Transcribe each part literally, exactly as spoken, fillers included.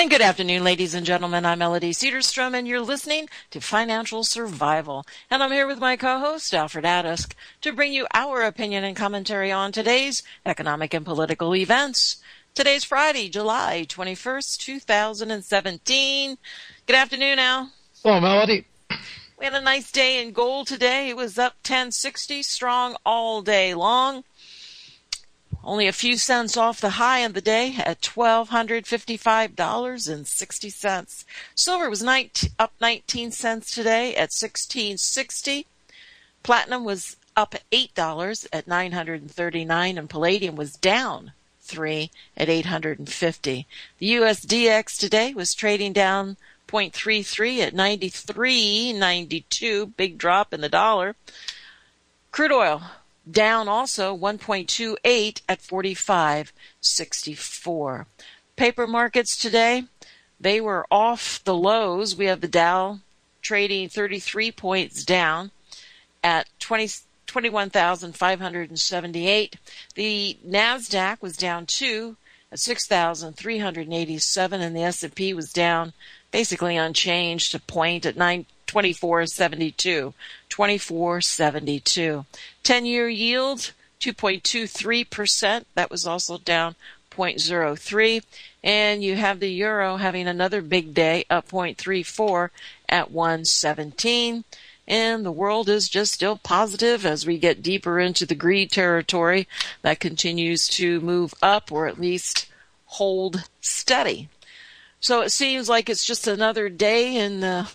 And good afternoon, ladies and gentlemen. I'm Melody Cedarstrom, and you're listening to Financial Survival. And I'm here with my co-host, Alfred Adusk, to bring you our opinion and commentary on today's economic and political events. Today's Friday, July twenty-first, two thousand seventeen. Good afternoon, Al. Hello, Melody. We had a nice day in gold today. It was up ten sixty, strong all day long. Only a few cents off the high of the day at one thousand two hundred fifty-five dollars and sixty cents. Silver was nineteen, up nineteen cents today at sixteen sixty. Platinum was up eight dollars at nine hundred thirty-nine dollars, and palladium was down three at eight hundred fifty. The U S D X today was trading down zero point three three at ninety-three ninety-two, big drop in the dollar. Crude oil down also one point two eight at forty-five sixty-four. Paper markets today, they were off the lows. We have the Dow trading thirty-three points down at twenty-one thousand five hundred seventy-eight. The NASDAQ was down two at six thousand three hundred eighty-seven, and the S and P was down basically unchanged, a point at nine twenty-four seventy-two. twenty-four seventy-two. ten-year yield, two point two three percent. That was also down zero point zero three. And you have the euro having another big day, up zero point three four at one seventeen. And the world is just still positive as we get deeper into the greed territory that continues to move up, or at least hold steady. So it seems like it's just another day in the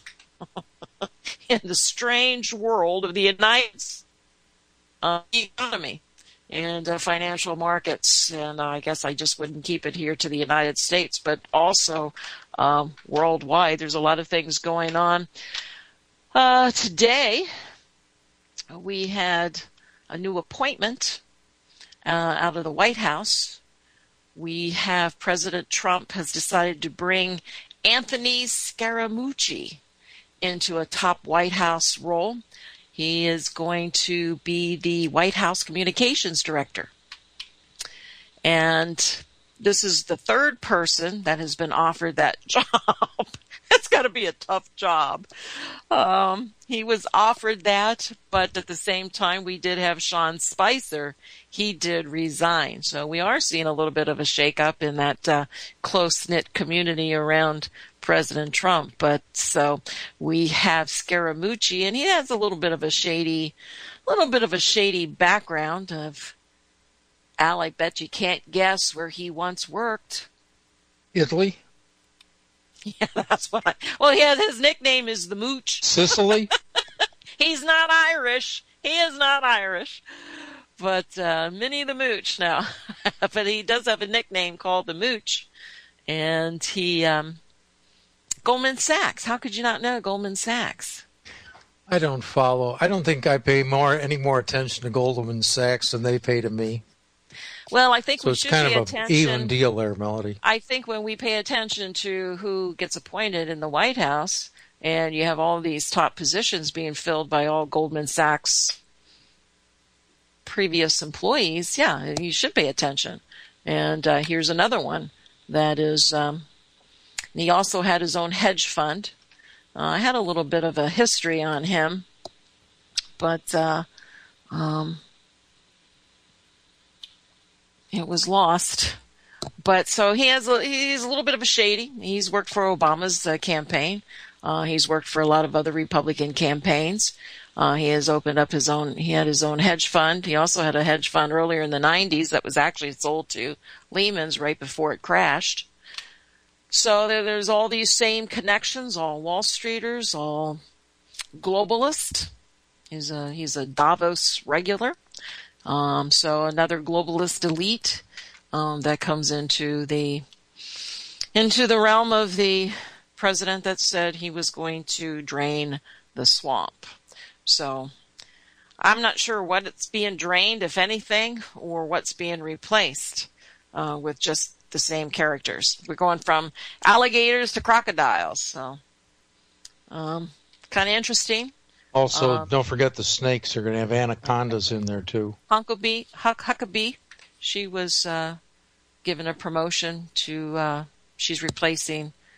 in the strange world of the United States uh, economy and uh, financial markets. And uh, I guess I just wouldn't keep it here to the United States, but also um, worldwide. There's a lot of things going on. Uh, today, we had a new appointment uh, out of the White House. We have President Trump has decided to bring Anthony Scaramucci into a top White House role. He is going to be the White House Communications Director. And this is the third person that has been offered that job. That's got to be a tough job. Um, he was offered that, but at the same time, we did have Sean Spicer. He did resign. So we are seeing a little bit of a shakeup in that uh, close-knit community around President Trump. But so we have Scaramucci, and he has a little bit of a shady, little bit of a shady background of, Al, I bet you can't guess where he once worked. Italy? Yeah, that's what I, well, yeah, his nickname is the Mooch. Sicily? He's not Irish. He is not Irish. But uh, Minnie the Mooch now. But he does have a nickname called the Mooch. And he, um, Goldman Sachs. How could you not know Goldman Sachs? I don't follow. I don't think I pay more any more attention to Goldman Sachs than they pay to me. Well, I think so we it's should kind pay of attention. an even deal there, Melody. I think when we pay attention to who gets appointed in the White House, and you have all these top positions being filled by all Goldman Sachs previous employees, yeah, you should pay attention. And uh, here's another one that is, um, he also had his own hedge fund. Uh, I had a little bit of a history on him, but uh, um, it was lost. But so he has a, he's a little bit of a shady. He's worked for Obama's uh, campaign. Uh, he's worked for a lot of other Republican campaigns. Uh, he has opened up his own, he had his own hedge fund. He also had a hedge fund earlier in the nineties that was actually sold to Lehman's right before it crashed. So there, there's all these same connections, all Wall Streeters, all globalist. He's a, he's a Davos regular. Um, so another globalist elite, um, that comes into the, into the realm of the president that said he was going to drain the swamp. So I'm not sure what it's being drained, if anything, or what's being replaced, uh, with just the same characters. We're going from alligators to crocodiles. So, um, kind of interesting. Also, um, don't forget the snakes are going to have anacondas in there, too. Huckabee, Huck, Huckabee, she was uh, given a promotion to, uh, she's replacing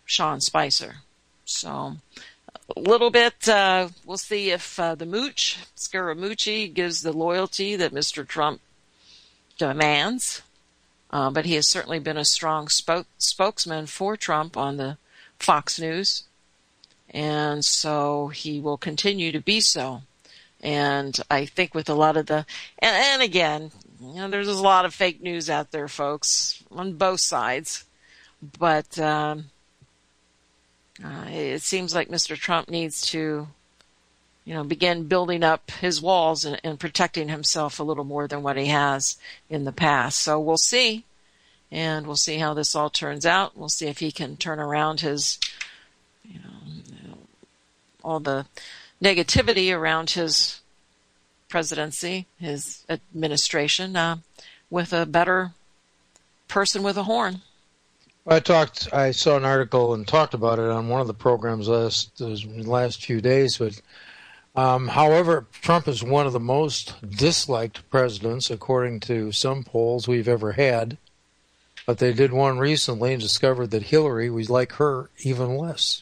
Sean Spicer. So a little bit, uh, we'll see if uh, the mooch, Scaramucci, gives the loyalty that Mister Trump demands. Uh, but he has certainly been a strong spoke, spokesman for Trump on the Fox News. And so he will continue to be so. And I think with a lot of the, and, and again, you know, there's a lot of fake news out there, folks, on both sides. But um, uh, it seems like Mister Trump needs to, you know, begin building up his walls and, and protecting himself a little more than what he has in the past. So we'll see. And we'll see how this all turns out. We'll see if he can turn around his, you know, all the negativity around his presidency, his administration, uh, with a better person with a horn. I talked. I saw an article and talked about it on one of the programs last the last few days. But um, however, Trump is one of the most disliked presidents, according to some polls we've ever had. But they did one recently and discovered that Hillary, we like her even less.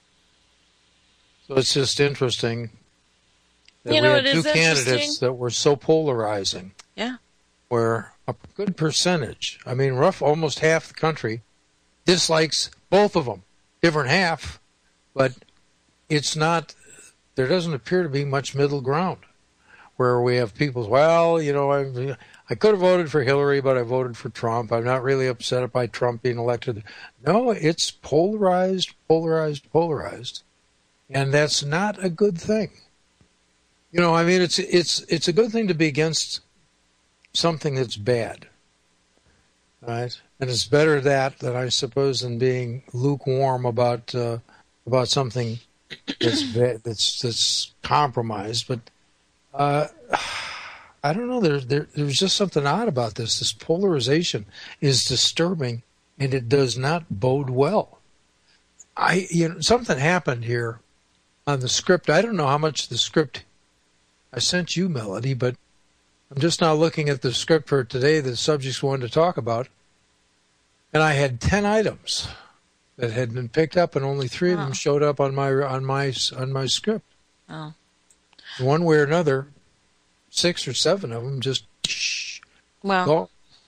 So it's just interesting that you know, we had two candidates that were so polarizing. Yeah. Where a good percentage, I mean, rough, almost half the country dislikes both of them. Different half, but it's not, there doesn't appear to be much middle ground where we have people, well, you know, I, I could have voted for Hillary, but I voted for Trump. I'm not really upset by Trump being elected. No, it's polarized, polarized, polarized. And that's not a good thing. You know, I mean, it's it's it's a good thing to be against something that's bad, right? And it's better that than I suppose than being lukewarm about uh, about something that's bad, that's that's compromised. But uh, I don't know. There, there there's just something odd about this. This polarization is disturbing, and it does not bode well. I you know something happened here on the script. I don't know how much the script I sent you, Melody, but I'm just now looking at the script for today, the subjects we wanted to talk about, and I had ten items that had been picked up, and only three oh. of them showed up on my on my on my script. Oh, one way or another, six or seven of them just well. Go.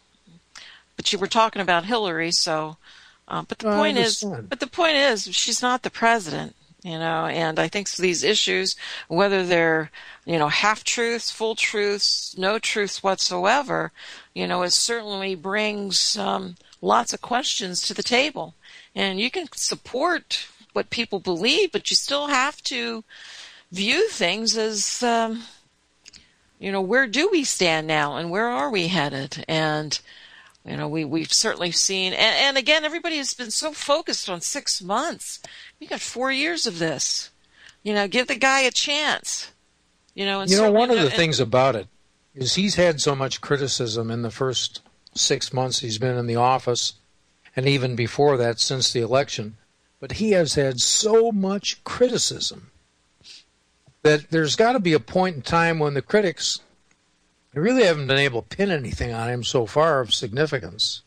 But you were talking about Hillary, so. Uh, but the point is, but the point is, she's not the president. You know, and I think these issues, whether they're, you know, half-truths, full truths, no truths whatsoever, you know, it certainly brings um, lots of questions to the table. And you can support what people believe, but you still have to view things as, um, you know, where do we stand now and where are we headed? And You know, we, we've certainly seen, and, and again, everybody has been so focused on six months. We got four years of this. You know, give the guy a chance. You know, and you know, one of the and, things about it is he's had so much criticism in the first six months he's been in the office, and even before that, since the election. But he has had so much criticism that there's got to be a point in time when the critics really haven't been able to pin anything on him so far of significance.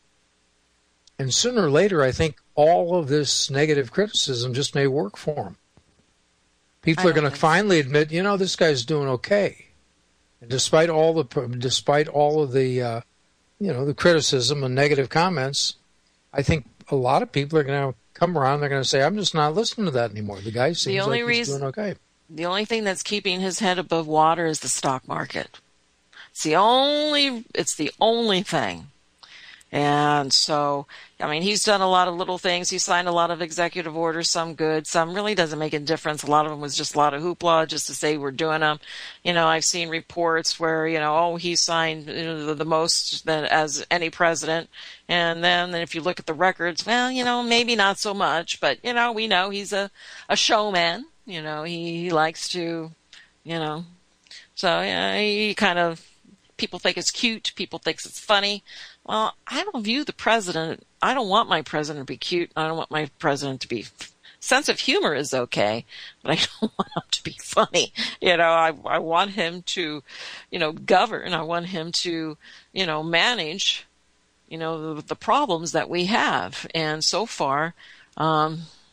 And sooner or later, I think all of this negative criticism just may work for him. People are going to finally admit, you know, this guy's doing okay. And despite all the, despite all of the, uh, you know, the criticism and negative comments, I think a lot of people are going to come around. They're going to say, "I'm just not listening to that anymore. The guy seems like he's doing okay." The only thing that's keeping his head above water is the stock market. It's the only, it's the only thing. And so, I mean, he's done a lot of little things. He signed a lot of executive orders, some good, some really doesn't make a difference. A lot of them was just a lot of hoopla just to say we're doing them. You know, I've seen reports where, you know, oh, he signed you know, the, the most that as any president. And then if you look at the records, well, you know, maybe not so much, but, you know, we know he's a, a showman. You know, he, he likes to, you know, so yeah, he kind of, people think it's cute. People think it's funny. Well, I don't view the president, I don't want my president to be cute. I don't want my president to be, sense of humor is okay, but I don't want him to be funny. You know, I, I want him to, you know, govern. I want him to, you know, manage, you know, the, the problems that we have. And so far, um,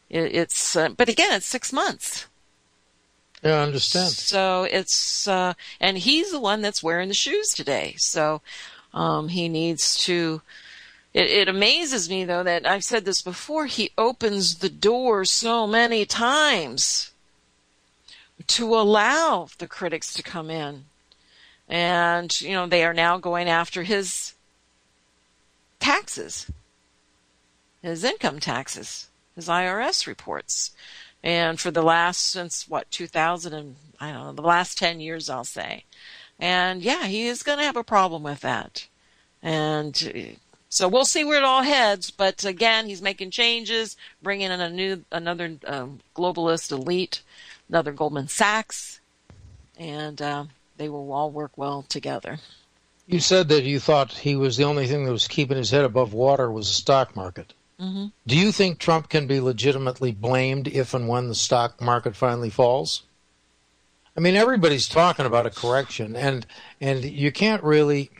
It, it's, uh, but again, it's six months. Yeah, I understand. So it's, uh, and he's the one that's wearing the shoes today. So, um, he needs to, it, it amazes me though that I've said this before, he opens the door so many times to allow the critics to come in. And, you know, they are now going after his taxes, his income taxes, his I R S reports. And for the last, since what, two thousand and, I don't know, the last ten years, I'll say. And yeah, he is going to have a problem with that. And so we'll see where it all heads. But again, he's making changes, bringing in a new, another um, globalist elite, another Goldman Sachs, and uh, they will all work well together. You said that you thought he was the only thing that was keeping his head above water was the stock market. Mm-hmm. Do you think Trump can be legitimately blamed if and when the stock market finally falls? I mean, everybody's talking about a correction, and and you can't really...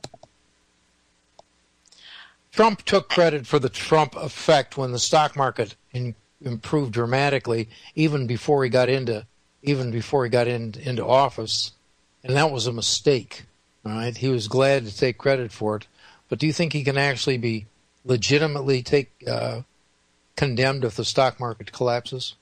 Trump took credit for the Trump effect when the stock market in, improved dramatically, even before he got into even before he got in, into office, and that was a mistake. All right, he was glad to take credit for it, but do you think he can actually be legitimately take uh, condemned if the stock market collapses?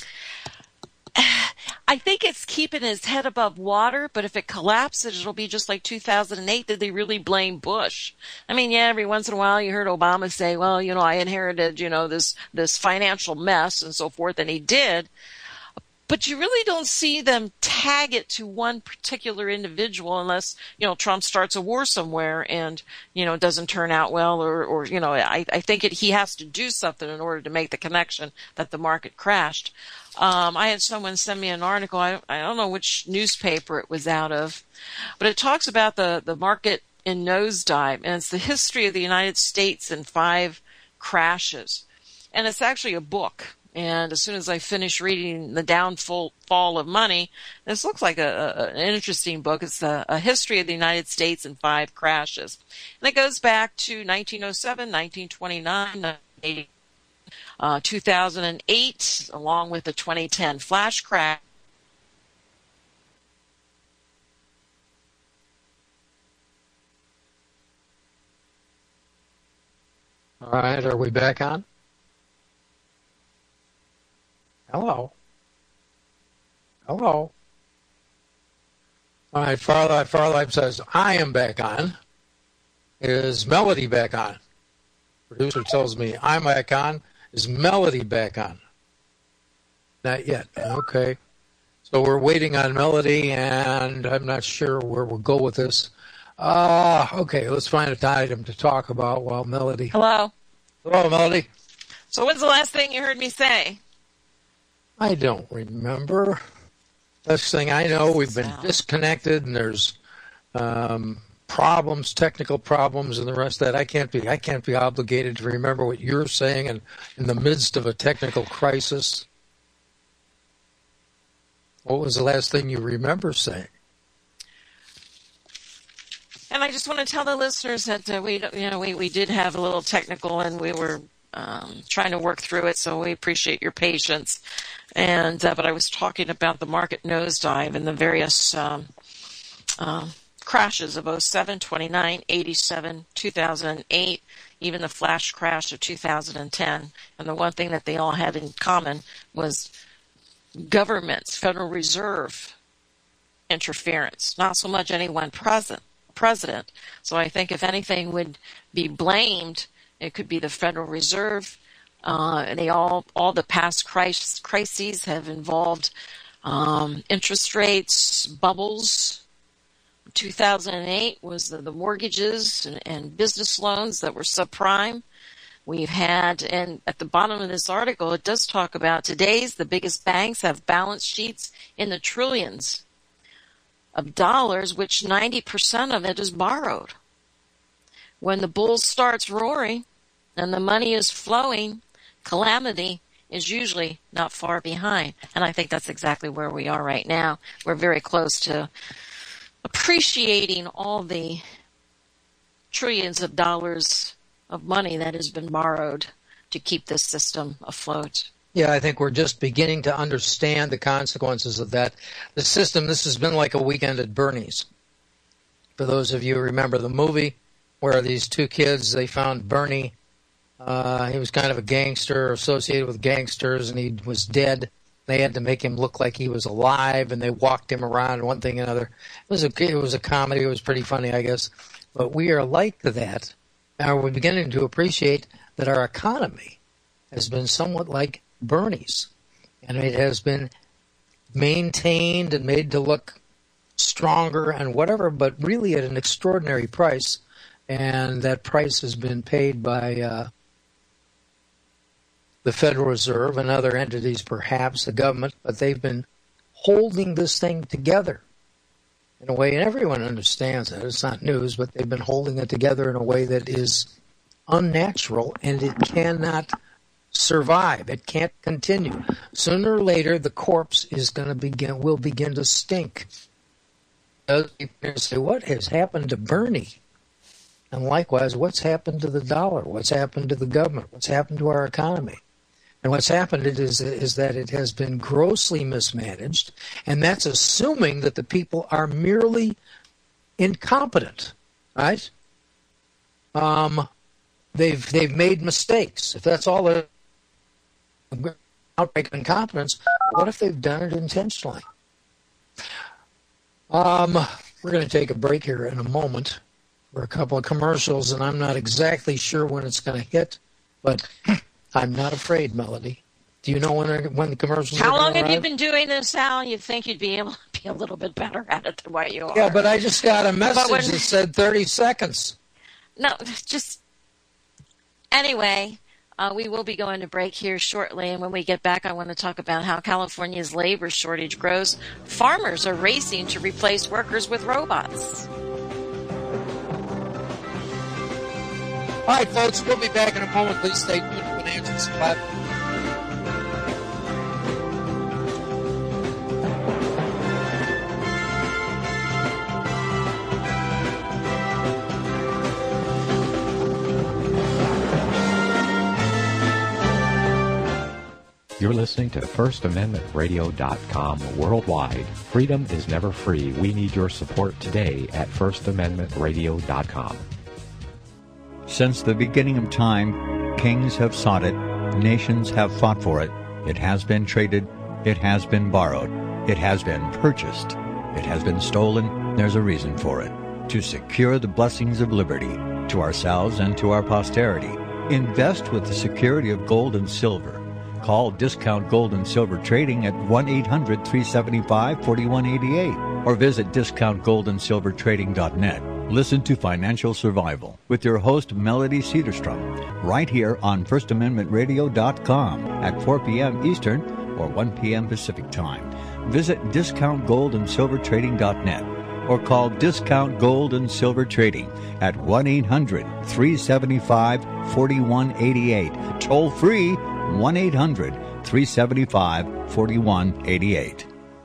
I think it's keeping his head above water, but if it collapses, it'll be just like two thousand eight. Did they really blame Bush? I mean, yeah, every once in a while you heard Obama say, well, you know, I inherited, you know, this, this financial mess and so forth, and he did. But you really don't see them tag it to one particular individual unless, you know, Trump starts a war somewhere and, you know, it doesn't turn out well, or, or you know, I, I think it, he has to do something in order to make the connection that the market crashed. Um, I had someone send me an article. I, I don't know which newspaper it was out of, but it talks about the, the market in nosedive, and it's the history of the United States in five crashes. And it's actually a book. And as soon as I finished reading The Downfall of Money, this looks like a, a, an interesting book. It's a, a history of the United States in five crashes. And it goes back to nineteen oh seven, nineteen twenty-nine, uh, two thousand eight, along with the twenty ten flash crash. All right, are we back on? Hello. Hello. All right, Farlight, Farlight says, I am back on. Is Melody back on? Producer tells me I'm back on. Is Melody back on? Not yet. Okay. So we're waiting on Melody, and I'm not sure where we'll go with this. Uh, okay, let's find an item to talk about while Melody... Hello. Hello, Melody. So when's the last thing you heard me say? I don't remember. Last thing I know, we've been disconnected, and there's um, problems, technical problems, and the rest of that. I can't be, I can't be obligated to remember what you're saying in, in the midst of a technical crisis. What was the last thing you remember saying? And I just want to tell the listeners that uh, we, you know, we, we did have a little technical, and we were um, trying to work through it. So we appreciate your patience. And uh, but I was talking about the market nosedive and the various um, uh, crashes of oh seven, twenty-nine, eighty-seven, two thousand eight, even the flash crash of two thousand ten. And the one thing that they all had in common was government's Federal Reserve interference, not so much any one president. president. So I think if anything would be blamed, it could be the Federal Reserve. Uh, they all, all the past crisis, crises have involved um, interest rates, bubbles. two thousand eight was the, the mortgages and, and business loans that were subprime. We've had, and at the bottom of this article, it does talk about today's the biggest banks have balance sheets in the trillions of dollars, which ninety percent of it is borrowed. When the bull starts roaring and the money is flowing, calamity is usually not far behind. And I think that's exactly where we are right now. We're very close to appreciating all the trillions of dollars of money that has been borrowed to keep this system afloat. Yeah, I think we're just beginning to understand the consequences of that. The system, this has been like a weekend at Bernie's. For those of you who remember the movie, where these two kids, they found Bernie. Uh, he was kind of a gangster, associated with gangsters, and he was dead. They had to make him look like he was alive, and they walked him around, one thing and another. It was a, it was a comedy. It was pretty funny, I guess. But we are like that. Now we're beginning to appreciate that our economy has been somewhat like Bernie's, and it has been maintained and made to look stronger and whatever, but really at an extraordinary price, and that price has been paid by uh, the Federal Reserve and other entities, perhaps the government, but they've been holding this thing together in a way, and everyone understands that. It's not news, but they've been holding it together in a way that is unnatural, and it cannot survive. It can't continue. Sooner or later, the corpse is going to begin, will begin to stink. People say, what has happened to Bernie? And likewise, what's happened to the dollar? What's happened to the government? What's happened to our economy? And what's happened is, is that it has been grossly mismanaged, and that's assuming that the people are merely incompetent, right? Um, they've they've made mistakes. If that's all they're outright incompetence, what if they've done it intentionally? Um, we're going to take a break here in a moment for a couple of commercials, and I'm not exactly sure when it's going to hit, but I'm not afraid, Melody. Do you know when when the commercials How are long have arrive? you been doing this, Al? You'd think you'd be able to be a little bit better at it than what you are. Yeah, but I just got a message when, that said thirty seconds. No, just... Anyway, uh, we will be going to break here shortly, and when we get back, I want to talk about how California's labor shortage grows. Farmers are racing to replace workers with robots. All right, folks, we'll be back in a moment. Please stay tuned to Financial Platform. You're listening to First Amendment Radio dot com worldwide. Freedom is never free. We need your support today at First Amendment Radio dot com. Since the beginning of time, kings have sought it, nations have fought for it. It has been traded, it has been borrowed, it has been purchased, it has been stolen. There's a reason for it. To secure the blessings of liberty to ourselves and to our posterity. Invest with the security of gold and silver. Call Discount Gold and Silver Trading at one eight hundred, three seven five, four one eight eight or visit discount gold and silver trading dot net. Listen to Financial Survival with your host Melody Cedarstrom right here on First Amendment Radio dot com at four p.m. Eastern or one p.m. Pacific Time. Visit discount gold and silver trading dot net or call Discount Gold and Silver Trading at one eight hundred, three seven five, four one eight eight. Toll free one eight hundred, three seven five, four one eight eight.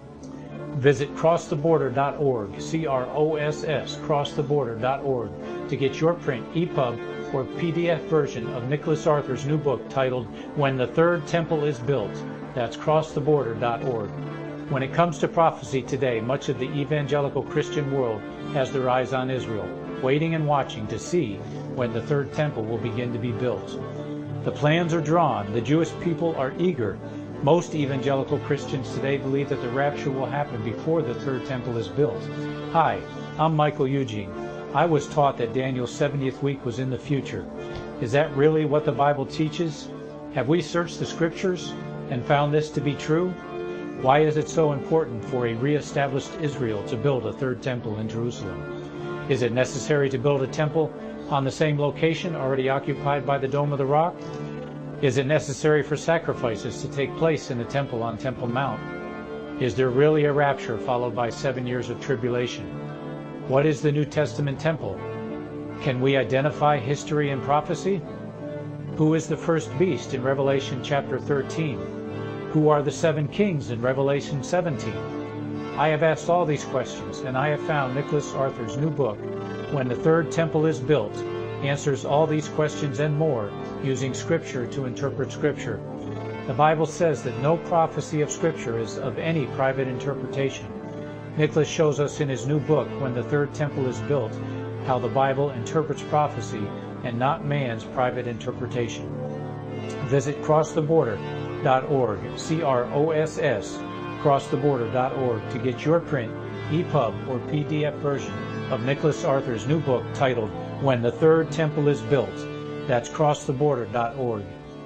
Visit cross the border dot org, C R O S S, cross the border dot org, to get your print, E P U B, or P D F version of Nicholas Arthur's new book titled When the Third Temple is Built. That's cross the border dot org. When it comes to prophecy today, much of the evangelical Christian world has their eyes on Israel, waiting and watching to see when the third temple will begin to be built. The plans are drawn. The Jewish people are eager. Most evangelical Christians today believe that the rapture will happen before the third temple is built. Hi, I'm Michael Eugene. I was taught that Daniel's seventieth week was in the future. Is that really what the Bible teaches? Have we searched the scriptures and found this to be true? Why is it so important for a re-established Israel to build a third temple in Jerusalem? Is it necessary to build a temple on the same location already occupied by the Dome of the Rock? Is it necessary for sacrifices to take place in the temple on Temple Mount? Is there really a rapture followed by seven years of tribulation? What is the New Testament temple? Can we identify history and prophecy? Who is the first beast in Revelation chapter thirteen? Who are the seven kings in Revelation seventeen? I have asked all these questions, and I have found Nicholas Arthur's new book, When the Third Temple is Built, answers all these questions and more using Scripture to interpret Scripture. The Bible says that no prophecy of Scripture is of any private interpretation. Nicholas shows us in his new book, When the Third Temple is Built, how the Bible interprets prophecy and not man's private interpretation. Visit cross the border dot org, C R O S S, cross the border dot org, to get your print, E P U B, or P D F version of Nicholas Arthur's new book titled When the Third Temple is Built. That's cross the border dot org.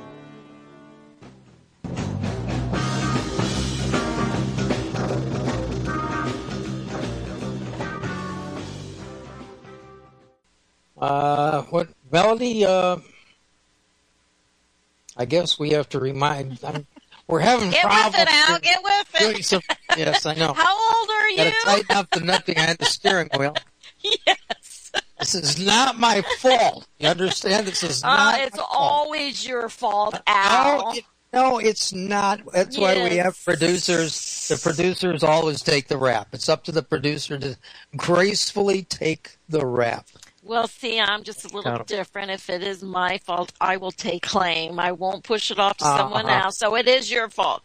Uh, what, Melody, uh, I guess we have to remind, I'm, we're having Get problems. with it, Al. Get with it. Some, yes, I know. How old are you? Got to tighten up the nut behind the steering wheel. Yes. This is not my fault. You understand? This is not uh, It's my fault. always your fault, Al. No, it, no, it's not. That's yes. why we have producers. The producers always take the rap. It's up to the producer to gracefully take the rap. Well, see, I'm just a little different. If it is my fault, I will take claim. I won't push it off to uh-huh. someone else. So it is your fault.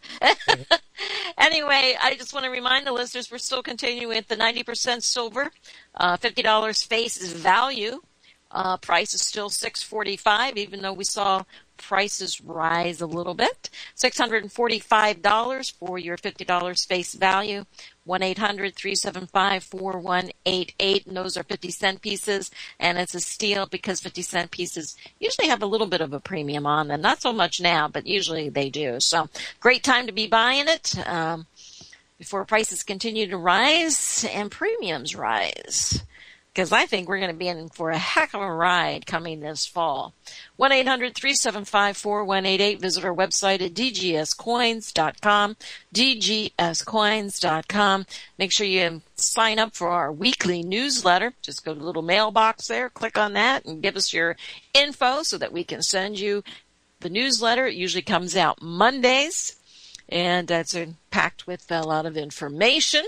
Anyway, I just want to remind the listeners we're still continuing with the ninety percent silver, uh, fifty dollars face value. Uh, price is still six forty-five, even though we saw prices rise a little bit. six hundred forty-five dollars for your fifty dollars face value. one eight hundred three seven five four one eight eight. And those are fifty cent pieces. And it's a steal because fifty cent pieces usually have a little bit of a premium on them. Not so much now, but usually they do. So great time to be buying it um, before prices continue to rise and premiums rise. Because I think we're going to be in for a heck of a ride coming this fall. one eight hundred three seven five four one eight eight. Visit our website at d g s coins dot com, d g s coins dot com. Make sure you sign up for our weekly newsletter. Just go to the little mailbox there, click on that, and give us your info so that we can send you the newsletter. It usually comes out Mondays, and it's packed with a lot of information.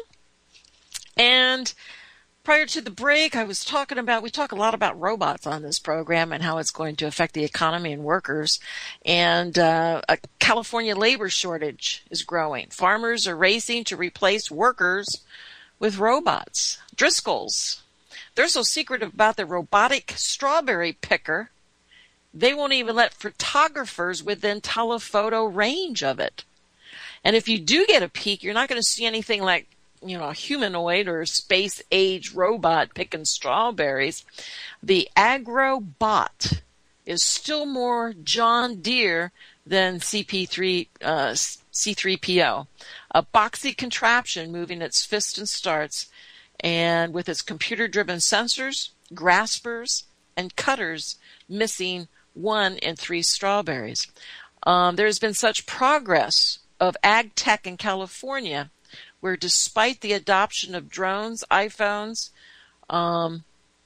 And prior to the break, I was talking about, we talk a lot about robots on this program and how it's going to affect the economy and workers. And uh, a California labor shortage is growing. Farmers are racing to replace workers with robots. Driscoll's. They're so secretive about the robotic strawberry picker, they won't even let photographers within telephoto range of it. And if you do get a peek, you're not going to see anything like, you know, a humanoid or space-age robot picking strawberries. The AgroBot is still more John Deere than C P three, uh, C three P O. A boxy contraption moving its fist and starts, and with its computer-driven sensors, graspers, and cutters missing one in three strawberries. Um, there's been such progress of ag tech in California where despite the adoption of drones, iPhones, um,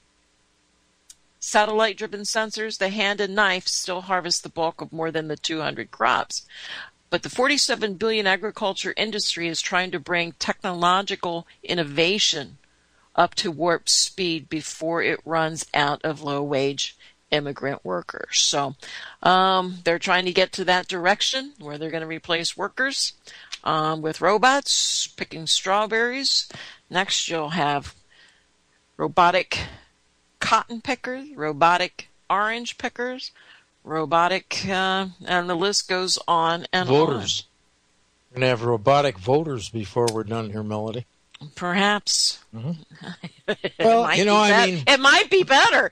satellite-driven sensors, the hand and knife still harvest the bulk of more than the two hundred crops. But the forty-seven billion dollars agriculture industry is trying to bring technological innovation up to warp speed before it runs out of low-wage immigrant workers. So um, they're trying to get to that direction where they're going to replace workers Um, with robots picking strawberries. Next, you'll have robotic cotton pickers, robotic orange pickers, robotic, uh, and the list goes on and voters. on. We're going to have robotic voters before we're done here, Melody. Perhaps. Mm-hmm. Well, you know, I mean, it might be better.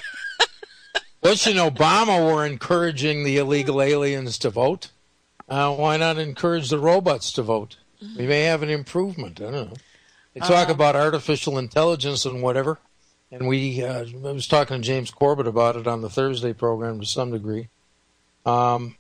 Bush and Obama were encouraging the illegal aliens to vote. Uh, why not encourage the robots to vote? We may have an improvement. I don't know. They talk uh, about artificial intelligence and whatever, and we. Uh, I was talking to James Corbett about it on the Thursday program to some degree. Um,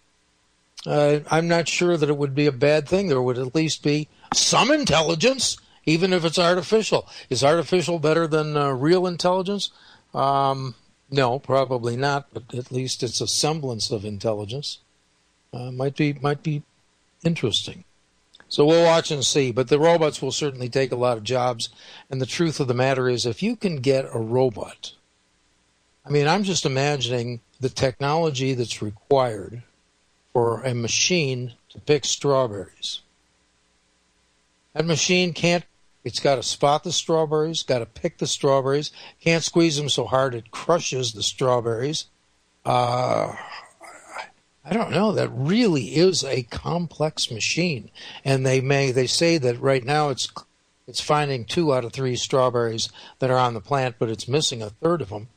uh, I'm not sure that it would be a bad thing. There would at least be some intelligence, even if it's artificial. Is artificial better than uh, real intelligence? Um, no, probably not, but at least it's a semblance of intelligence. Uh, might be might be interesting. So we'll watch and see. But the robots will certainly take a lot of jobs. And the truth of the matter is, if you can get a robot, I mean, I'm just imagining the technology that's required for a machine to pick strawberries. That machine can't, it's got to spot the strawberries, got to pick the strawberries, can't squeeze them so hard it crushes the strawberries. Uh, I don't know. That really is a complex machine. And they may, they say that right now it's it's finding two out of three strawberries that are on the plant, but it's missing a third of them.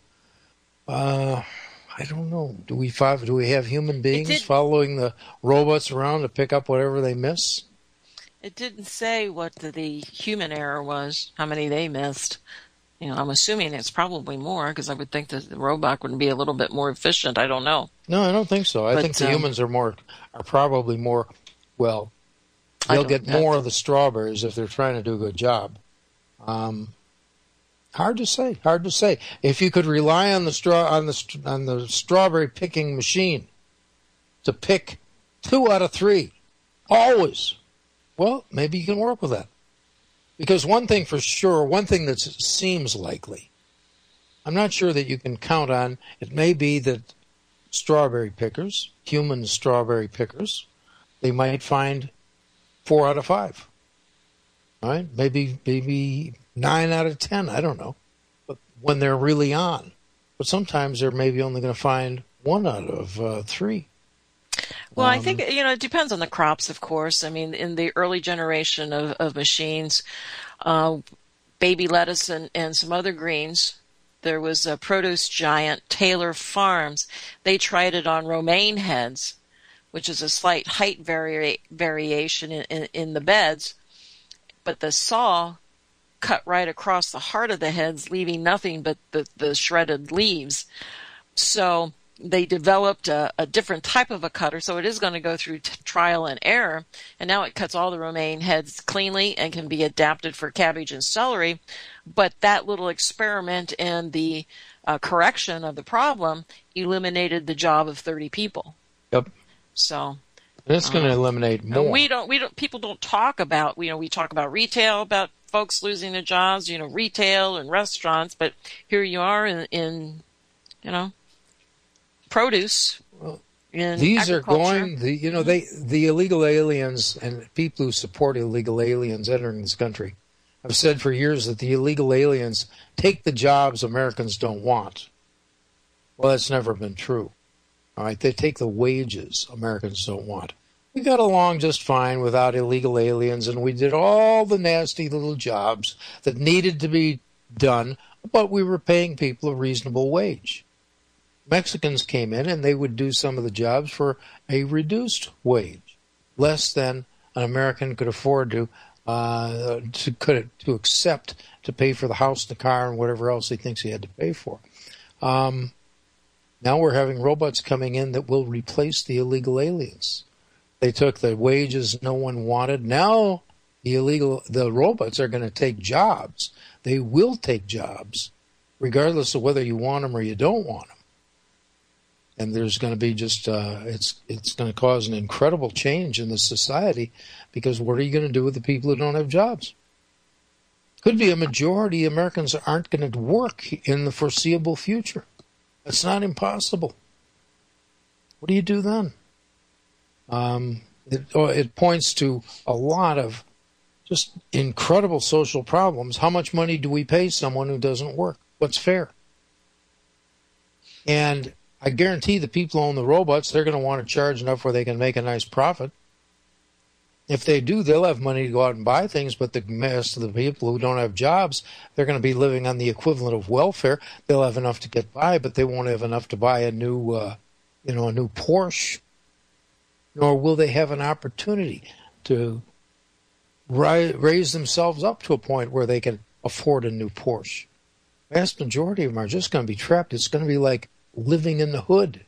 Uh, I don't know. Do we five, do we have human beings following the robots around to pick up whatever they miss? It didn't say what the, the human error was, how many they missed. You know, I'm assuming it's probably more, because I would think that the robot would be a little bit more efficient. I don't know. No, I don't think so. I but, think the um, humans are more, are probably more, well, they'll get more of the strawberries if they're trying to do a good job. Um, hard to say. Hard to say. If you could rely on the straw on the on the strawberry picking machine to pick two out of three, always, well, maybe you can work with that. Because one thing for sure, one thing that seems likely, I'm not sure that you can count on, it may be that strawberry pickers, human strawberry pickers, they might find four out of five. All right? Maybe, maybe nine out of ten, I don't know. But when they're really on. But sometimes they're maybe only going to find one out of uh, three. Well, um, I think, you know, it depends on the crops, of course. I mean, in the early generation of, of machines, uh, baby lettuce and, and some other greens, there was a produce giant, Taylor Farms. They tried it on romaine heads, which is a slight height vari- variation in, in, in the beds. But the saw cut right across the heart of the heads, leaving nothing but the, the shredded leaves. So they developed a, a different type of a cutter, so it is going to go through t- trial and error, and now it cuts all the romaine heads cleanly and can be adapted for cabbage and celery. But that little experiment and the uh, correction of the problem eliminated the job of thirty people. Yep. So and it's going to um, eliminate more. We don't. We don't. People don't talk about. You know, we talk about retail, about folks losing their jobs. You know, retail and restaurants. But here you are in, in you know. produce. Well, in these are going, the, you know, they the illegal aliens and people who support illegal aliens entering this country have said for years that the illegal aliens take the jobs Americans don't want. Well, that's never been true. All right, they take the wages Americans don't want. We got along just fine without illegal aliens, and we did all the nasty little jobs that needed to be done, but we were paying people a reasonable wage. Mexicans came in and they would do some of the jobs for a reduced wage, less than an American could afford to uh, to could to accept to pay for the house, the car, and whatever else he thinks he had to pay for. Um, now we're having robots coming in that will replace the illegal aliens. They took the wages no one wanted. Now the illegal the robots are going to take jobs. They will take jobs, regardless of whether you want them or you don't want them. And there's going to be just, uh, it's it's going to cause an incredible change in the society, because what are you going to do with the people who don't have jobs? Could be a majority of Americans aren't going to work in the foreseeable future. That's not impossible. What do you do then? Um, it, it points to a lot of just incredible social problems. How much money do we pay someone who doesn't work? What's fair? And I guarantee the people who own the robots, they're going to want to charge enough where they can make a nice profit. If they do, they'll have money to go out and buy things, but the rest of the people who don't have jobs, they're going to be living on the equivalent of welfare. They'll have enough to get by, but they won't have enough to buy a new, uh, you know, a new Porsche. Nor will they have an opportunity to ri- raise themselves up to a point where they can afford a new Porsche. The vast majority of them are just going to be trapped. It's going to be like living in the hood.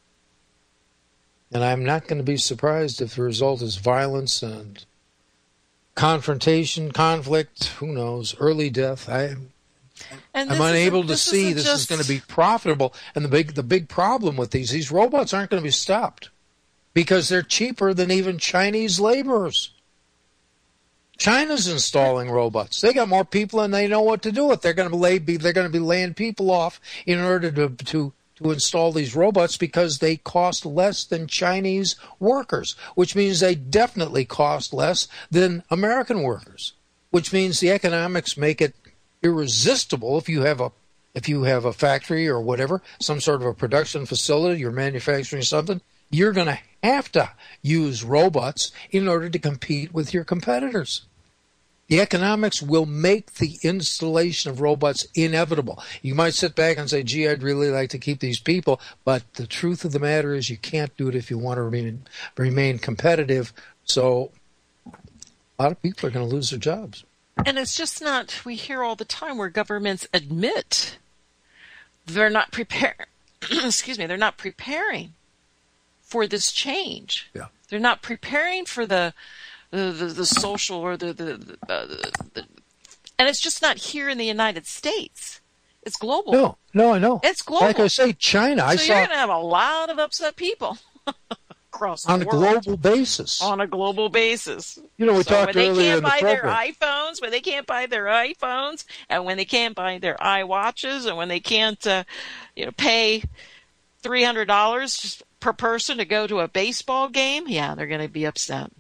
And I'm not going to be surprised if the result is violence and confrontation, conflict, who knows, early death. I, I'm unable to see this is going to be profitable. And the big the big problem with these, these robots aren't going to be stopped because they're cheaper than even Chinese laborers. China's installing robots. They got more people and they know what to do with. They're going to lay, be they're going to be laying people off in order to to to install these robots because they cost less than Chinese workers, which means they definitely cost less than American workers, which means the economics make it irresistible if you have a if you have a factory or whatever, some sort of a production facility, you're manufacturing something, you're going to have to use robots in order to compete with your competitors. The economics will make the installation of robots inevitable. You might sit back and say, gee, I'd really like to keep these people, but the truth of the matter is you can't do it if you want to remain, remain competitive. So a lot of people are going to lose their jobs. And it's just not, we hear all the time where governments admit they're not prepared, excuse me, they're not preparing for this change. Yeah. They're not preparing for the the, the, the social or the, the, uh, the, the, and it's just not here in the United States. It's global. No, no, I know. It's global. Like I say, China, so I you're saw. you're going to have a lot of upset people across the on a world. global basis. On a global basis. You know, we so talked when they earlier can't in the buy their program. iPhones, when they can't buy their iPhones, and when they can't buy their iWatches, and when they can't, uh, you know, pay three hundred dollars just per person to go to a baseball game, yeah, they're going to be upset.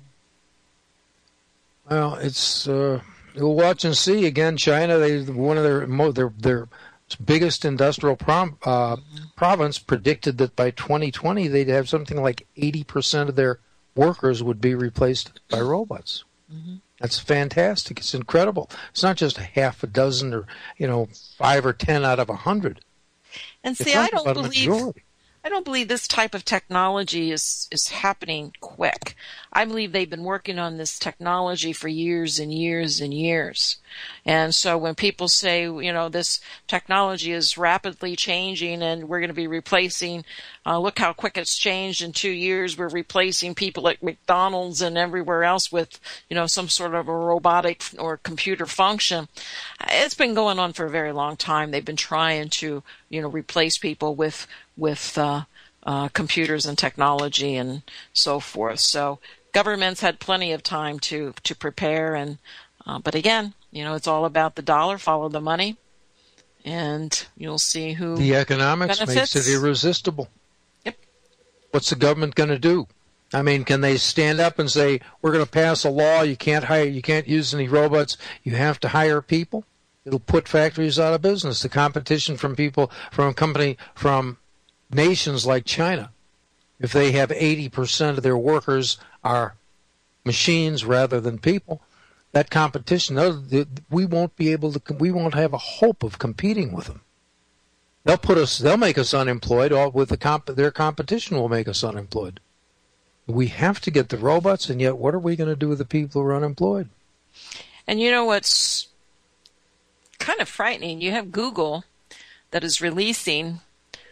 Well, it's uh, we'll watch and see. Again, China, they one of their their their biggest industrial prom, uh, province predicted that by twenty twenty they'd have something like eighty percent of their workers would be replaced by robots. Mm-hmm. That's fantastic. It's incredible. It's not just a half a dozen or you know five or ten out of a hundred. And see, I don't believe. I don't believe this type of technology is, is happening quick. I believe they've been working on this technology for years and years and years. And so when people say, you know, this technology is rapidly changing and we're going to be replacing, uh, look how quick it's changed in two years. We're replacing people at McDonald's and everywhere else with, you know, some sort of a robotic or computer function. It's been going on for a very long time. They've been trying to, you know, replace people with with uh, uh, computers and technology and so forth. So governments had plenty of time to to prepare, and uh, but again, you know, it's all about the dollar. Follow the money, and you'll see who the economics benefits. makes it irresistible. Yep. What's the government going to do? I mean, can they stand up and say we're going to pass a law? You can't hire, you can't use any robots. You have to hire people. It'll put factories out of business. The competition from people from a company from nations like China, if they have eighty percent of their workers are machines rather than people, that competition, we won't be able to, we won't have a hope of competing with them. They'll put us, they'll make us unemployed, or with the comp, their competition will make us unemployed. We have to get the robots, and yet what are we going to do with the people who are unemployed? And you know what's kind of frightening? You have Google that is releasing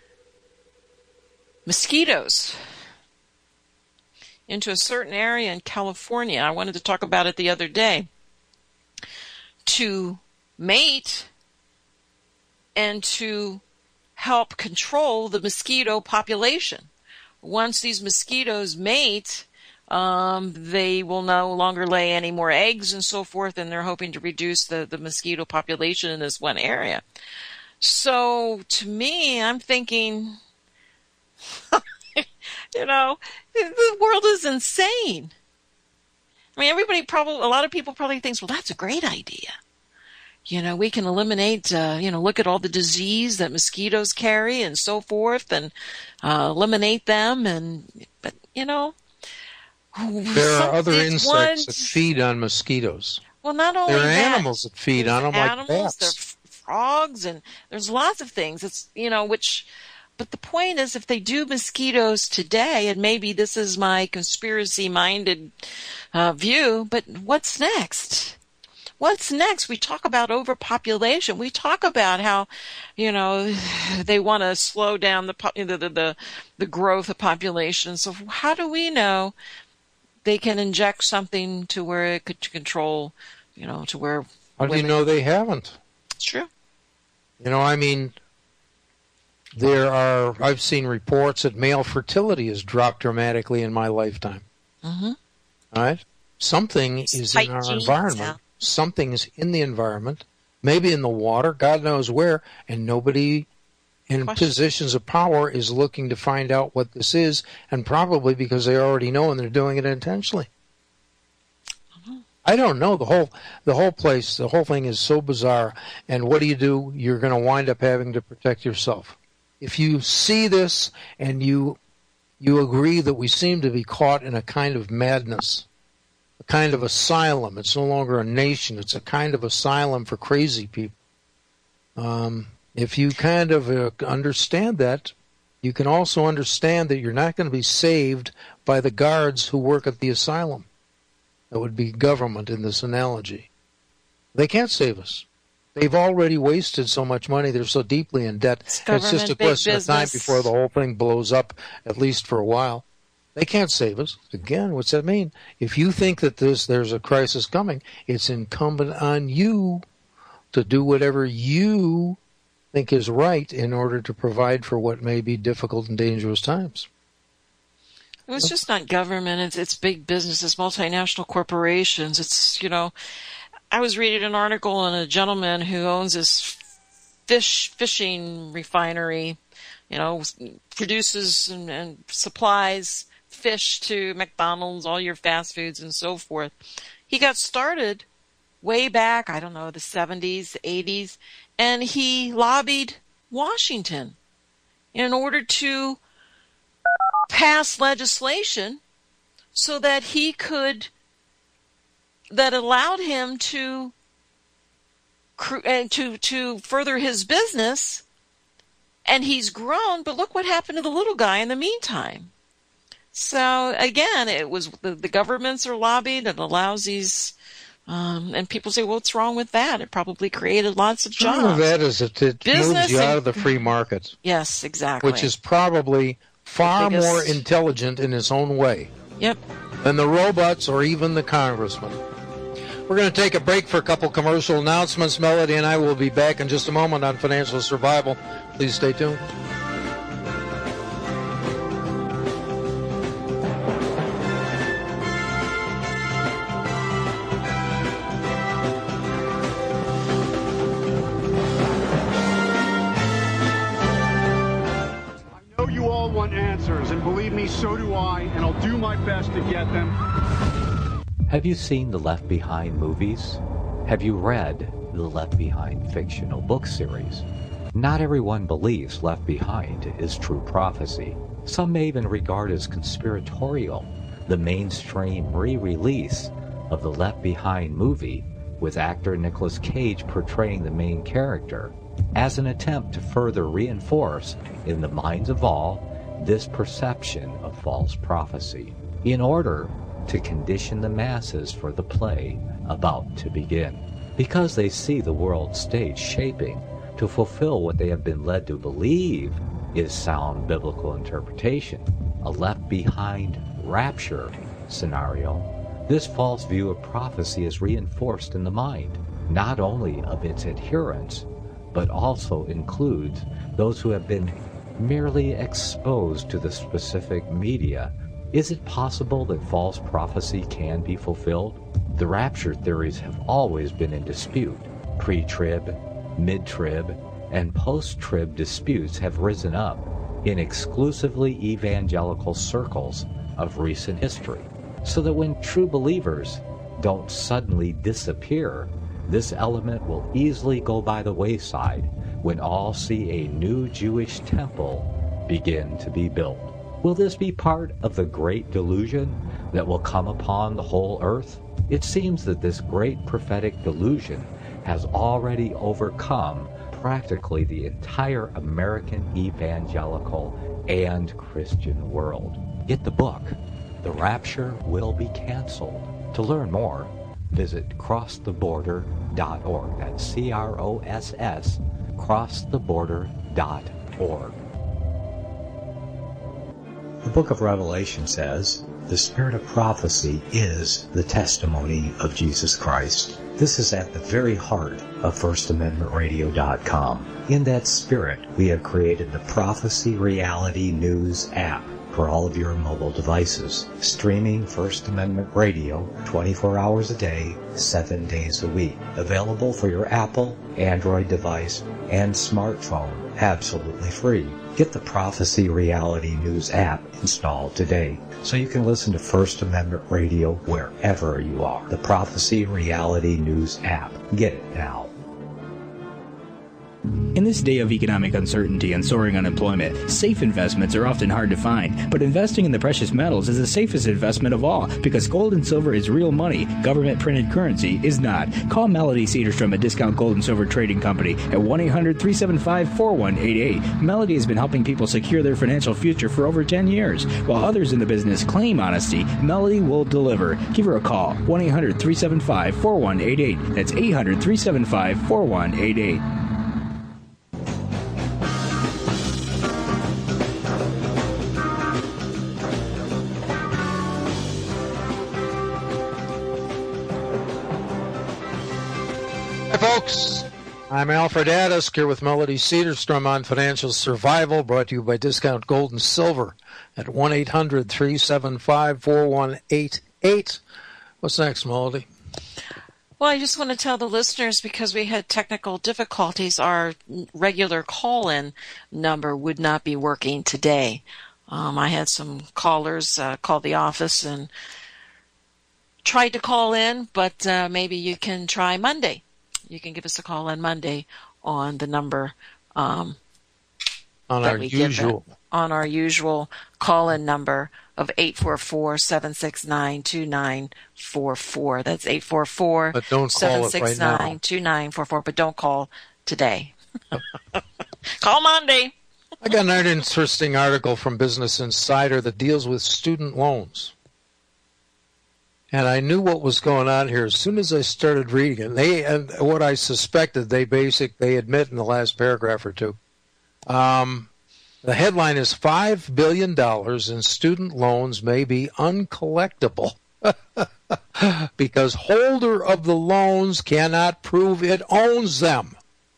mosquitoes into a certain area in California. I wanted to talk about it the other day. To mate and to help control the mosquito population. Once these mosquitoes mate, um, they will no longer lay any more eggs and so forth, and they're hoping to reduce the, the mosquito population in this one area. So to me, I'm thinking, you know, the world is insane. I mean, everybody probably, a lot of people probably thinks, well, that's a great idea. You know, we can eliminate, uh, you know, look at all the disease that mosquitoes carry and so forth and uh, eliminate them. And, but, you know. There are other insects one, that feed on mosquitoes. Well, not only there are that. animals that feed there's on them animals, like bats. There's frogs, and there's lots of things. It's, you know, which, but the point is, if they do mosquitoes today, and maybe this is my conspiracy-minded uh, view, but what's next? What's next? We talk about overpopulation. We talk about how, you know, they want to slow down the, the the the growth of population. So how do we know they can inject something to where it could control, you know, to where? How do you know they haven't? It's true. You know, I mean, there are. I've seen reports that male fertility has dropped dramatically in my lifetime. Mm-hmm. All right, something is in our environment. Yeah. Something's in the environment, maybe in the water, God knows where, and nobody in question. positions of power is looking to find out what this is, and probably because they already know and they're doing it intentionally. Mm-hmm. I don't know. The whole the whole place, the whole thing is so bizarre. And what do you do? You're going to wind up having to protect yourself. If you see this and you you agree that we seem to be caught in a kind of madness, a kind of asylum. It's no longer a nation. It's a kind of asylum for crazy people. Um, if you kind of uh, understand that, you can also understand that you're not going to be saved by the guards who work at the asylum. That would be government in this analogy. They can't save us. They've already wasted so much money. They're so deeply in debt. It's, it's just a question of time before the whole thing blows up, at least for a while. They can't save us. Again, what's that mean? If you think that this, there's a crisis coming, it's incumbent on you to do whatever you think is right in order to provide for what may be difficult and dangerous times. It's just not government. It's, it's big business. It's multinational corporations. It's, you know... I was reading an article on a gentleman who owns this fish fishing refinery, you know, produces and, and supplies fish to McDonald's, all your fast foods and so forth. He got started way back, I don't know, the seventies, eighties, and he lobbied Washington in order to pass legislation so that he could that allowed him to to to further his business, and he's grown. But look what happened to the little guy in the meantime. So again, it was the, the governments are lobbied and allows these, um, and people say, well, what's wrong with that? It probably created lots of jobs. Some of that is that it Business moves you and, out of the free market. Yes, exactly. Which is probably far biggest, more intelligent in its own way. Yep. Than the robots or even the congressmen. We're going to take a break for a couple commercial announcements. Melody and I will be back in just a moment on Financial Survival. Please stay tuned. I know you all want answers, and believe me, so do I, and I'll do my best to get them. Have you seen the Left Behind movies? Have you read the Left Behind fictional book series? Not everyone believes Left Behind is true prophecy. Some may even regard as conspiratorial the mainstream re-release of the Left Behind movie with actor Nicolas Cage portraying the main character as an attempt to further reinforce in the minds of all this perception of false prophecy in order to condition the masses for the play about to begin. Because they see the world stage shaping to fulfill what they have been led to believe is sound biblical interpretation, a left behind rapture scenario, this false view of prophecy is reinforced in the mind, not only of its adherents, but also includes those who have been merely exposed to the specific media. Is it possible that false prophecy can be fulfilled? The rapture theories have always been in dispute. Pre-trib, mid-trib, and post-trib disputes have risen up in exclusively evangelical circles of recent history, so that when true believers don't suddenly disappear, this element will easily go by the wayside when all see a new Jewish temple begin to be built. Will this be part of the great delusion that will come upon the whole earth? It seems that this great prophetic delusion has already overcome practically the entire American evangelical and Christian world. Get the book, The Rapture Will Be Canceled. To learn more, visit cross the border dot org. That's C R O S S, cross the border dot org. The book of Revelation says, the spirit of prophecy is the testimony of Jesus Christ. This is at the very heart of First Amendment Radio dot com. In that spirit, we have created the Prophecy Reality News app for all of your mobile devices, streaming First Amendment Radio twenty-four hours a day, seven days a week. Available for your Apple, Android device, and smartphone absolutely free. Get the Prophecy Reality News app installed today so you can listen to First Amendment Radio wherever you are. The Prophecy Reality News app. Get it now. In this day of economic uncertainty and soaring unemployment, safe investments are often hard to find, but investing in the precious metals is the safest investment of all because gold and silver is real money. Government-printed currency is not. Call Melody Cedarstrom at Discount Gold and Silver Trading Company at one eight hundred three seven five four one eight eight. Melody has been helping people secure their financial future for over ten years. While others in the business claim honesty, Melody will deliver. Give her a call, one eight hundred three seven five four one eight eight. That's eight hundred three seven five four one eight eight. Folks, I'm Alfred Addisk here with Melody Cedarstrom on Financial Survival, brought to you by Discount Gold and Silver at one eight hundred three seven five four one eight eight. What's next, Melody? Well, I just want to tell the listeners, because we had technical difficulties, our regular call-in number would not be working today. Um, I had some callers uh, call the office and tried to call in, but uh, maybe you can try Monday. You can give us a call on Monday on the number um, on our usual on our usual call-in number of eight four four, seven six nine, two nine four four. That's eight four four, seven six nine, two nine four four. But don't call today. Call Monday. I got an interesting article from Business Insider that deals with student loans. And I knew what was going on here as soon as I started reading it. They, and what I suspected, they basic, they admit in the last paragraph or two. Um, the headline is five billion dollars in student loans may be uncollectible because holder of the loans cannot prove it owns them.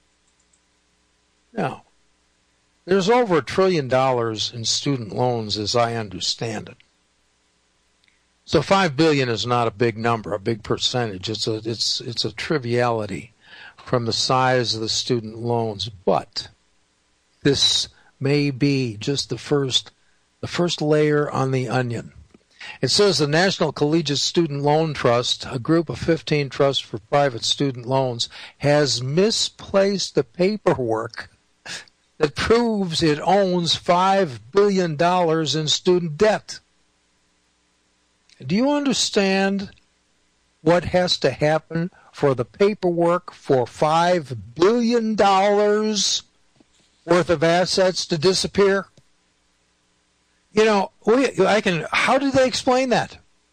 Now, there's over a trillion dollars in student loans as I understand it. So five billion dollars is not a big number, a big percentage. It's a it's it's a triviality from the size of the student loans. But this may be just the first the first layer on the onion. It says the National Collegiate Student Loan Trust, a group of fifteen trusts for private student loans, has misplaced the paperwork that proves it owns five billion dollars in student debt. Do you understand what has to happen for the paperwork for five billion dollars worth of assets to disappear? You know, we, I can. How did they explain that?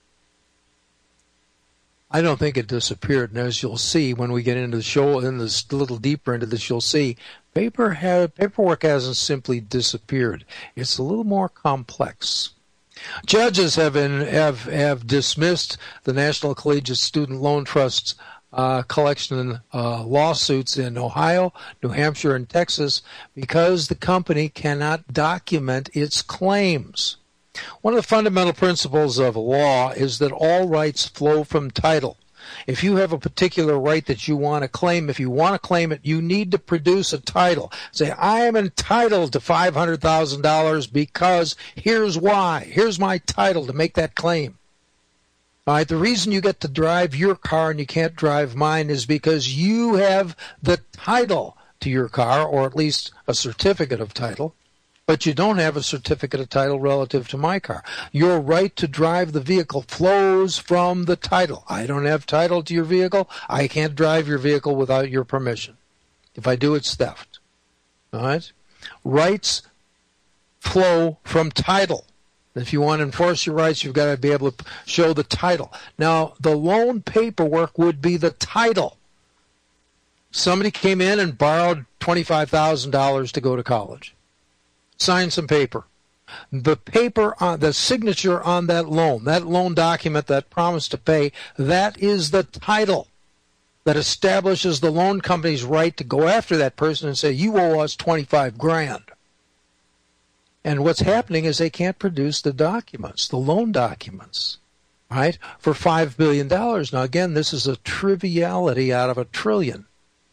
I don't think it disappeared. And as you'll see when we get into the show, in this a little deeper into this, you'll see paper have, paperwork hasn't simply disappeared. It's a little more complex. Judges have been, have have dismissed the National Collegiate Student Loan Trust's uh, collection uh, lawsuits in Ohio, New Hampshire, and Texas because the company cannot document its claims. One of the fundamental principles of law is that all rights flow from title. If you have a particular right that you want to claim, if you want to claim it, you need to produce a title. Say, I am entitled to five hundred thousand dollars because here's why. Here's my title to make that claim. All right, the reason you get to drive your car and you can't drive mine is because you have the title to your car, or at least a certificate of title. But you don't have a certificate of title relative to my car. Your right to drive the vehicle flows from the title. I don't have title to your vehicle. I can't drive your vehicle without your permission. If I do, it's theft. All right? Rights flow from title. If you want to enforce your rights, you've got to be able to show the title. Now, the loan paperwork would be the title. Somebody came in and borrowed twenty-five thousand dollars to go to college. Sign some paper. The paper, on the signature on that loan, that loan document, that promise to pay, that is the title that establishes the loan company's right to go after that person and say, you owe us twenty-five grand. And what's happening is they can't produce the documents, the loan documents, right, for five billion dollars. Now, again, this is a triviality out of a trillion.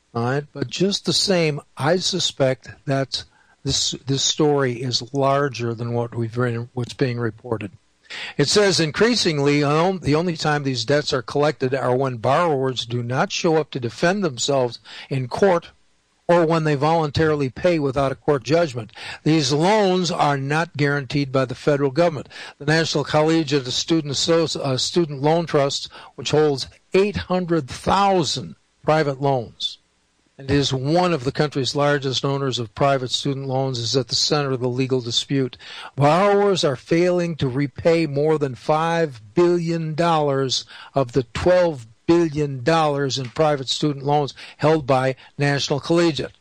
All right, but just the same, I suspect that this this story is larger than what we've read, what's being reported. It says increasingly, um, the only time these debts are collected are when borrowers do not show up to defend themselves in court or when they voluntarily pay without a court judgment. These loans are not guaranteed by the federal government. The National Collegiate of Student, uh, Student Loan Trusts, which holds eight hundred thousand private loans, and is one of the country's largest owners of private student loans, is at the center of the legal dispute. Borrowers are failing to repay more than five billion dollars of the twelve billion dollars in private student loans held by National Collegiate.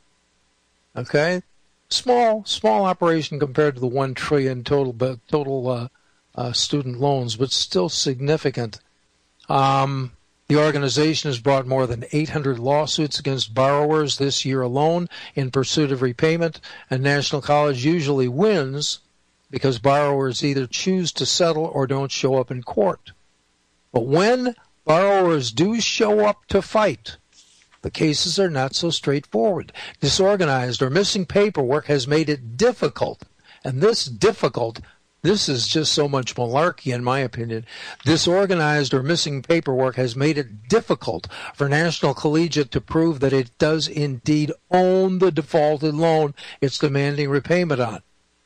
Okay? Small, small operation compared to the one trillion dollars total, total uh, uh, student loans, but still significant. Um... The organization has brought more than eight hundred lawsuits against borrowers this year alone in pursuit of repayment, and National College usually wins because borrowers either choose to settle or don't show up in court. But when borrowers do show up to fight, the cases are not so straightforward. Disorganized or missing paperwork has made it difficult, and this difficult This is just so much malarkey, in my opinion. Disorganized or missing paperwork has made it difficult for National Collegiate to prove that it does indeed own the defaulted loan it's demanding repayment on.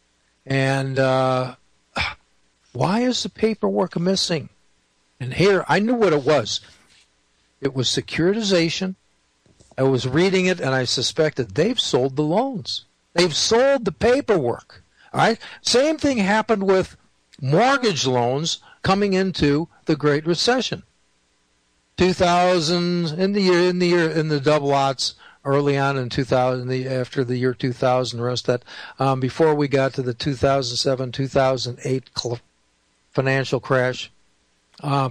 And uh, why is the paperwork missing? And here, I knew what it was. It was securitization. I was reading it, and I suspected they've sold the loans. They've sold the paperwork. All right. Same thing happened with mortgage loans coming into the Great Recession. two thousand in the year in the year in the double aughts early on in two thousand, the, after the year two thousand, the rest of that, um, before we got to the two thousand seven two thousand eight cl- financial crash, uh,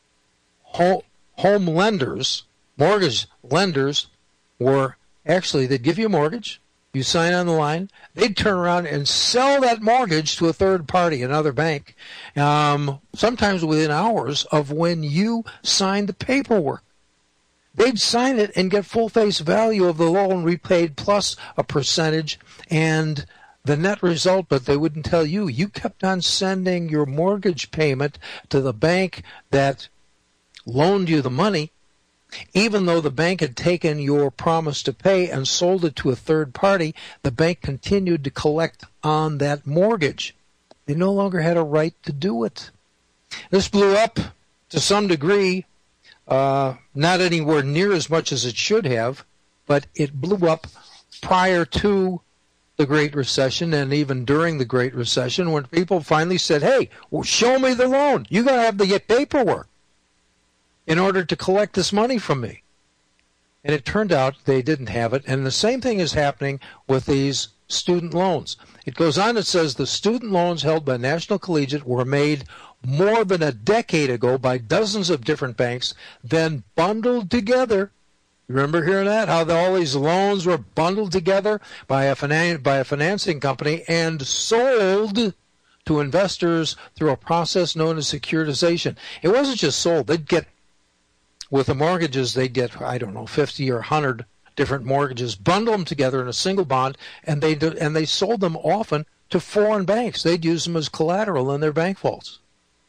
home, home lenders, mortgage lenders, were actually they'd give you a mortgage. You sign on the line, they'd turn around and sell that mortgage to a third party, another bank, um, sometimes within hours of when you signed the paperwork. They'd sign it and get full face value of the loan repaid plus a percentage and the net result, but they wouldn't tell you. You kept on sending your mortgage payment to the bank that loaned you the money, even though the bank had taken your promise to pay and sold it to a third party. The bank continued to collect on that mortgage. They no longer had a right to do it. This blew up to some degree, uh, not anywhere near as much as it should have, but it blew up prior to the Great Recession and even during the Great Recession when people finally said, hey, well, show me the loan. You got to have the paperwork in order to collect this money from me. And it turned out they didn't have it. And the same thing is happening with these student loans. It goes on, it says the student loans held by National Collegiate were made more than a decade ago by dozens of different banks, then bundled together. Remember hearing that? How the, all these loans were bundled together by a, finan- by a financing company and sold to investors through a process known as securitization. It wasn't just sold. They'd get With the mortgages, they'd get, I don't know, fifty or one hundred different mortgages, bundle them together in a single bond, and they do, and they sold them often to foreign banks. They'd use them as collateral in their bank vaults.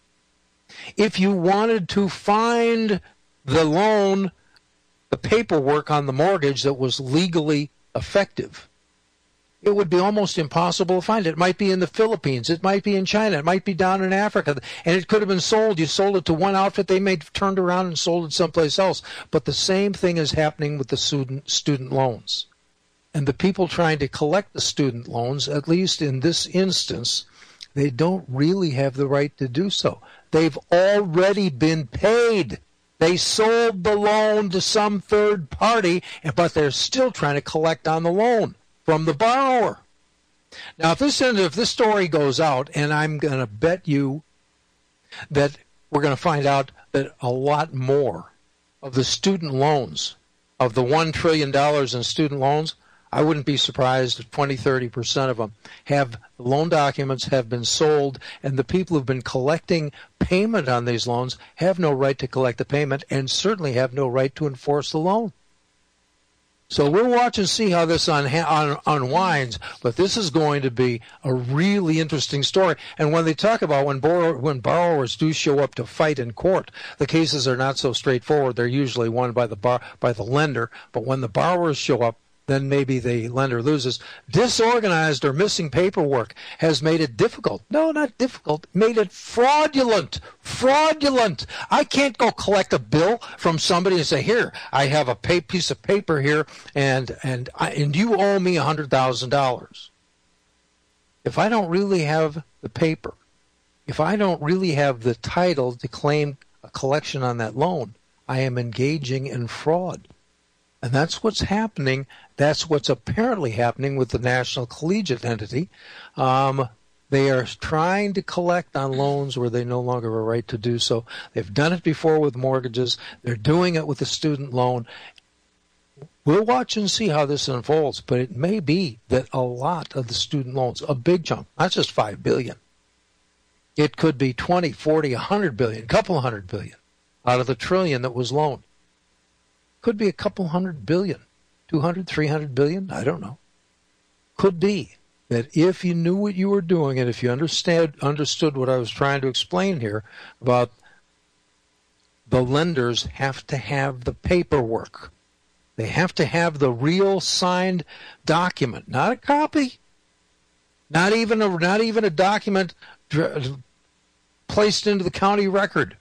If you wanted to find the loan, the paperwork on the mortgage that was legally effective, it would be almost impossible to find it. It might be in the Philippines. It might be in China. It might be down in Africa. And it could have been sold. You sold it to one outfit. They may have turned around and sold it someplace else. But the same thing is happening with the student, student loans. And the people trying to collect the student loans, at least in this instance, they don't really have the right to do so. They've already been paid. They sold the loan to some third party, but they're still trying to collect on the loan from the borrower. Now, if this if this story goes out, and I'm going to bet you that we're going to find out that a lot more of the student loans, of the one trillion dollars in student loans, I wouldn't be surprised if twenty, thirty percent of them have loan documents have been sold, and the people who've been collecting payment on these loans have no right to collect the payment and certainly have no right to enforce the loan. So we'll watch and see how this un- un- unwinds, but this is going to be a really interesting story. And when they talk about when, borrow- when borrowers do show up to fight in court, the cases are not so straightforward. They're usually won by the bar- by the lender, but when the borrowers show up, then maybe the lender loses. Disorganized or missing paperwork has made it difficult. No, not difficult. Made it fraudulent. Fraudulent. I can't go collect a bill from somebody and say, here, I have a pay- piece of paper here, and and I, and you owe me one hundred thousand dollars. If I don't really have the paper, if I don't really have the title to claim a collection on that loan, I am engaging in fraud. And that's what's happening. That's what's apparently happening with the National Collegiate entity. Um, they are trying to collect on loans where they no longer have a right to do so. They've done it before with mortgages. They're doing it with a student loan. We'll watch and see how this unfolds, but it may be that a lot of the student loans, a big chunk, not just five billion dollars, it could be twenty, forty, one hundred billion dollars, a couple hundred billion out of the trillion that was loaned. Could be a couple hundred billion, two hundred, three hundred billion, I don't know. Could be that if you knew what you were doing and if you understand, understood what I was trying to explain here about the lenders have to have the paperwork. They have to have the real signed document, not a copy, not even a, not even a document placed into the county record.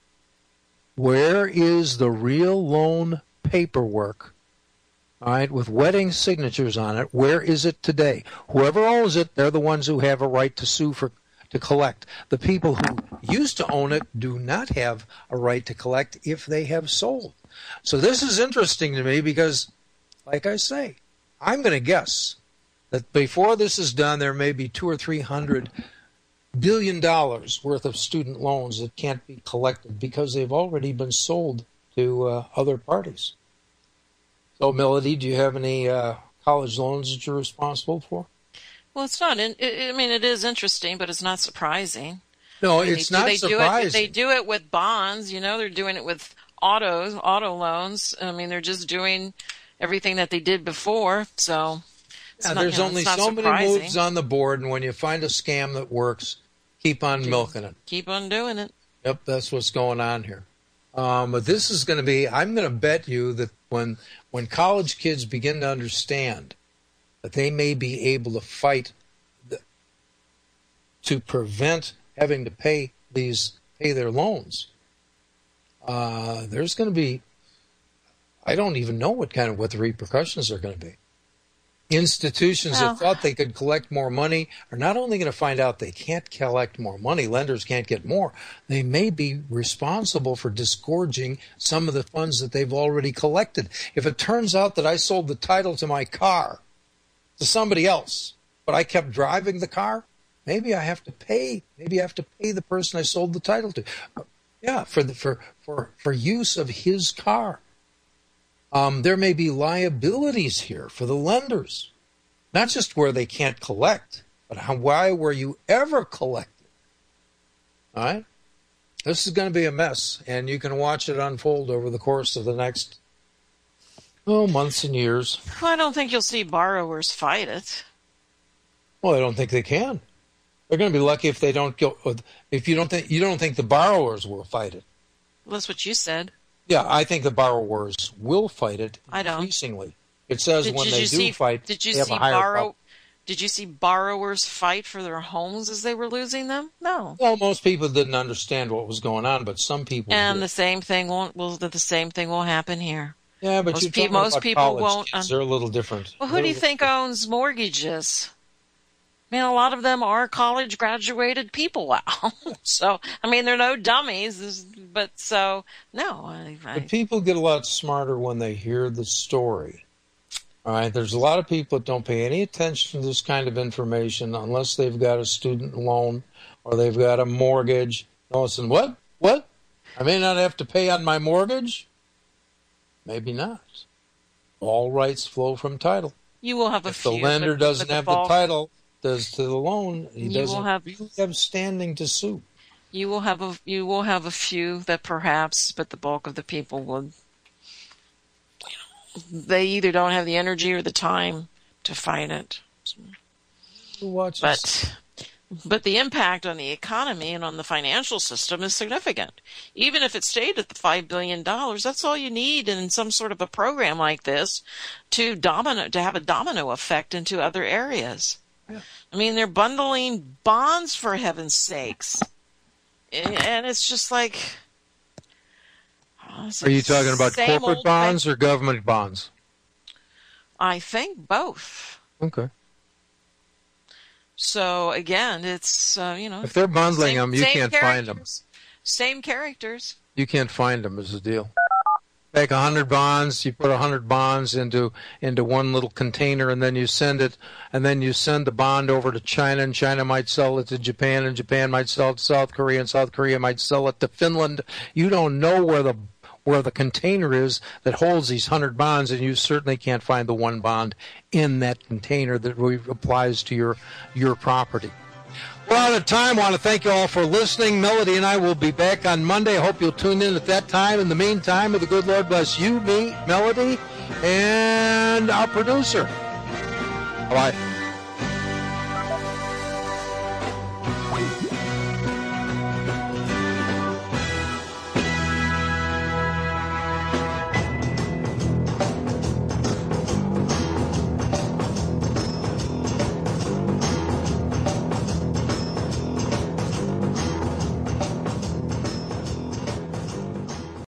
Where is the real loan paperwork, all right, with wedding signatures on it? Where is it today? Whoever owns it, they're the ones who have a right to sue for to collect. The people who used to own it do not have a right to collect if they have sold. So this is interesting to me because, like I say, I'm going to guess that before this is done, there may be two or three hundred billion dollars worth of student loans that can't be collected because they've already been sold to uh, other parties. So, Melody, do you have any uh, college loans that you're responsible for? Well, it's not. In, I mean, it is interesting, but it's not surprising. No, I mean, it's they, not they surprising. Do it, they do it with bonds. You know, they're doing it with autos, auto loans. I mean, they're just doing everything that they did before. So, it's yeah, not, there's you know, only it's not so surprising. many moves on the board, and when you find a scam that works, keep on milking it. Keep on doing it. Yep, that's what's going on here. Um, but this is going to be, I'm going to bet you that when when college kids begin to understand that they may be able to fight the, to prevent having to pay these pay their loans, uh, there's going to be, I don't even know what kind of what the repercussions are going to be. Institutions well, that thought they could collect more money are not only going to find out they can't collect more money, lenders can't get more, they may be responsible for disgorging some of the funds that they've already collected. If it turns out that I sold the title to my car to somebody else, but I kept driving the car, maybe I have to pay, maybe I have to pay the person I sold the title to. Yeah, for the, for, for, for use of his car. Um, there may be liabilities here for the lenders, not just where they can't collect, but how, why were you ever collected? All right? This is going to be a mess, and you can watch it unfold over the course of the next, oh, months and years. Well, I don't think you'll see borrowers fight it. Well, I don't think they can. They're going to be lucky if they don't go. If you don't think you don't think the borrowers will fight it. Well, that's what you said. Yeah, I think the borrowers will fight it I don't. increasingly. It says Did, when did they you do see, fight, did you they have see a higher borrow? problem. Did you see borrowers fight for their homes as they were losing them? No. Well, most people didn't understand what was going on, but some people And did. the same thing won't. Well, the same thing will happen here. Yeah, but most you're pe- talking most about people college won't, kids. um, They're a little different. Well, who They're do a you little think different. owns mortgages? I mean, a lot of them are college graduated people now. So, I mean, they're no dummies, but so, no. I, I, But people get a lot smarter when they hear the story. All right, there's a lot of people that don't pay any attention to this kind of information unless they've got a student loan or they've got a mortgage. All of a sudden, what? What? I may not have to pay on my mortgage? Maybe not. All rights flow from title. you will have a If few. the lender but- doesn't but have bulk- the title, does to the loan, he You will doesn't have- really have standing to sue. You will have a you will have a few that perhaps, but the bulk of the people would they either don't have the energy or the time to fight it. Who watches? But but the impact on the economy and on the financial system is significant. Even if it stayed at the five billion dollars, that's all you need in some sort of a program like this to domino to have a domino effect into other areas. Yeah. I mean, they're bundling bonds, for heaven's sakes. And it's just like... Oh, it's Are you talking about same corporate old bonds thing. or government bonds? I think both. Okay. So, again, it's, uh, you know... If they're bundling same, them, you same can't find them. characters. Same characters. You can't find them is the deal. Take a hundred bonds, you put a hundred bonds into into one little container, and then you send it, and then you send the bond over to China, and China might sell it to Japan, and Japan might sell it to South Korea, and South Korea might sell it to Finland. You don't know where the where the container is that holds these hundred bonds, and you certainly can't find the one bond in that container that applies to your your property. We're out of time. I want to thank you all for listening. Melody and I will be back on Monday. I hope you'll tune in at that time. In the meantime, may the good Lord bless you, me, Melody, and our producer. Bye-bye.